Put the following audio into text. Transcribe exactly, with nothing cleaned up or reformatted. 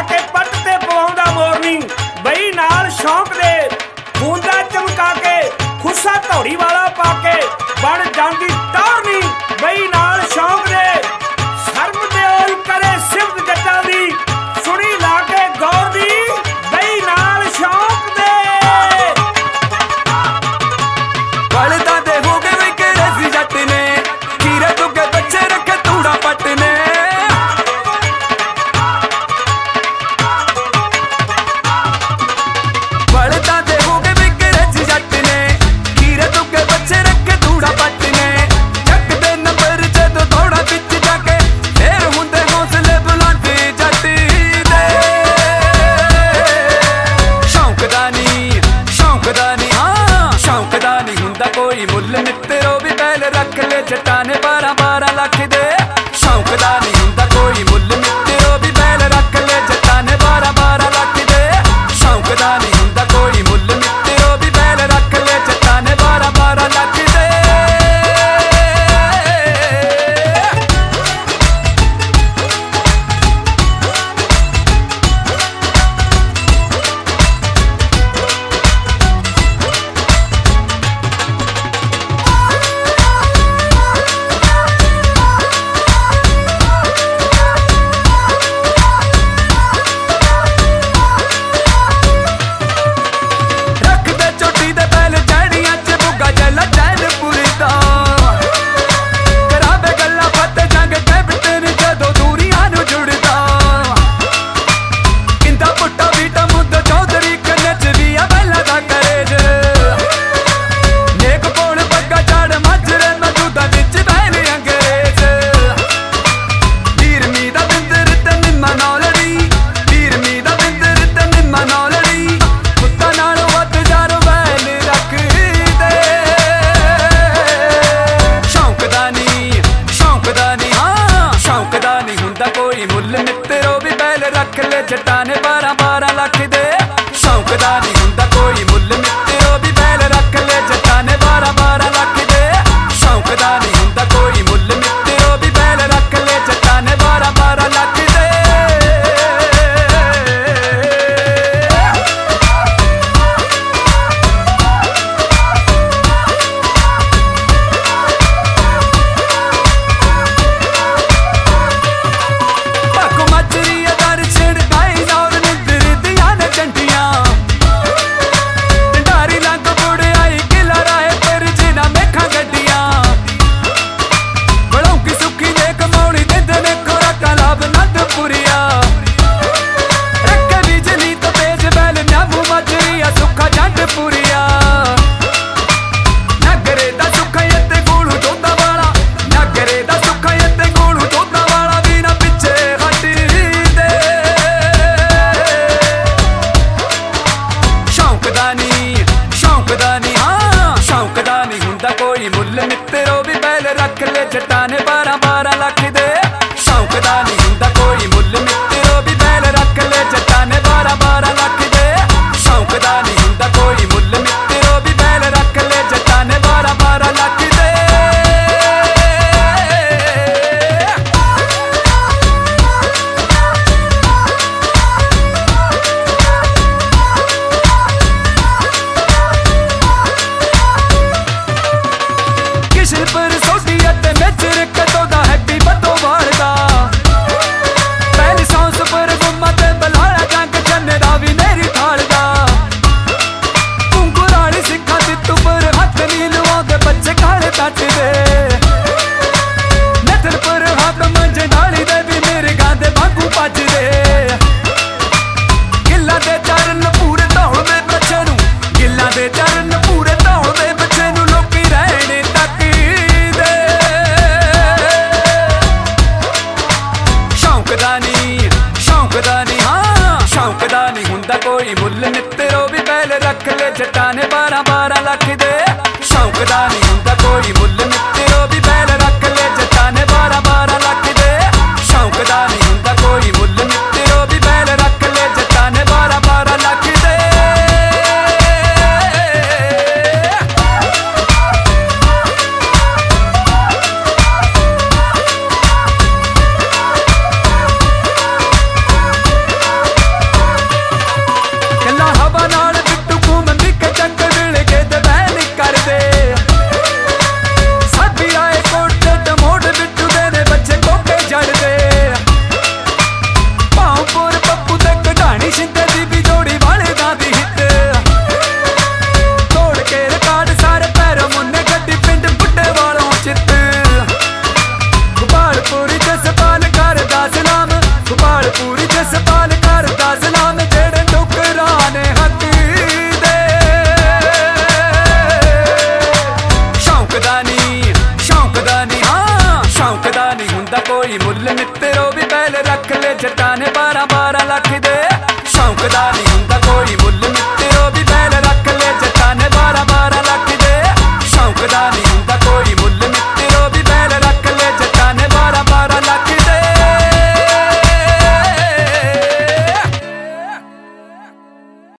के पट ते पवाउंदा मोरनी बई नाल शौक दे बूंदा चमका के खुसा धौड़ी वाला पाके बन जांदी टौरनी बई नाल शौक दे सर्ब देओल करे सिफत जट्टां दी सुनी ला के गौर दी बई नाल शौक दे बलदा दे हो गए वे केरे सी जट ने खीरे तुगे बच्चे रखे तूड़ा पट ने बलदा दे हो गए वे केरे सी जट ने खीरे तुगे बच्चे रखे तूड़ा पट ने जग दे नंबर जदों थोड़ा बिच जाके फेर हुंदे हौसले बुलंद जट दे शौकदा नी शौकदा नी हाँ शौकदा नी हुंदा कोई मुल मित्रो भी बैल रख ले जट्टां ने बारह बारह लख दे शौकदा नी हुंदा कोई मुल मित्रो भी बैल रख ले जट्टां ने बारह बारह लख दे शौकदा नी हुंदा कोई मुल मित्रो भी बैल रख ले जट्टां ने बारह बारह लख दे कोई मुल मित्रो भी बैल रख ले जट्टां ने बारह बारह लख दे शौकदा नी हुंदा कोई मुल मित्रो भी बैल रख ले जट्टां ने बारह बारह लख दे शौकदा नी हुंदा कोई मुल मित्रो भी बैल रख ले जट्टां ने बारह बारह लख दे कोई मुल मित्रो भी बैल रख ले जट्टां ने बारह बारह लख दे शौकदा नी हुंदा कोई मुल मित्रो भी बैल रख ले जट्टां ने बारह बारह लख दे शौकदा नी हुंदा कोई मुल मित्रो भी बैल रख ले जट्टां ने बारह बारह लख दे पर सोटी अते मेचर कदों दा हैप्पी बदो वारदा पहली सांस पर गुम्मा ते बलाड़ा जंग चन्ने दा भी नेरी ठालदा घुंघराली सिखा तित्तू पर हथ नी लवांदे बच्चे काले तट दे नथल पर हाथ मंझे डाली दे भी मेरे गांदे वांगू भज दे गिल्ला दे चरण पूरे धौल दे बच्चे नू गिल्ला दे चरण पूरे धौल दे बच्चे नू लोकी रहने तक शौकदा नी शौकदा नी हाँ शौकदा नी हुंदा कोई मुल मित्रो भी बैल रख ले जट्टां ने बारह बारह लख दे शौकदा नी हुंदा कोई मुल मित्रो भी बैल रख ले जट्टां ने बारह बारह लख दे शौकदा नी हुंदा कोई मुल मित्रो भी बैल रख ले जट्टां ने बारह बारह लख दे ਜੱਟਾਂ ਨੇ ਬਾਰਾਂ ਬਾਰਾਂ ਲੱਖ ਦੇ। ਸ਼ੌਂਕ ਦਾ ਨਹੀਂ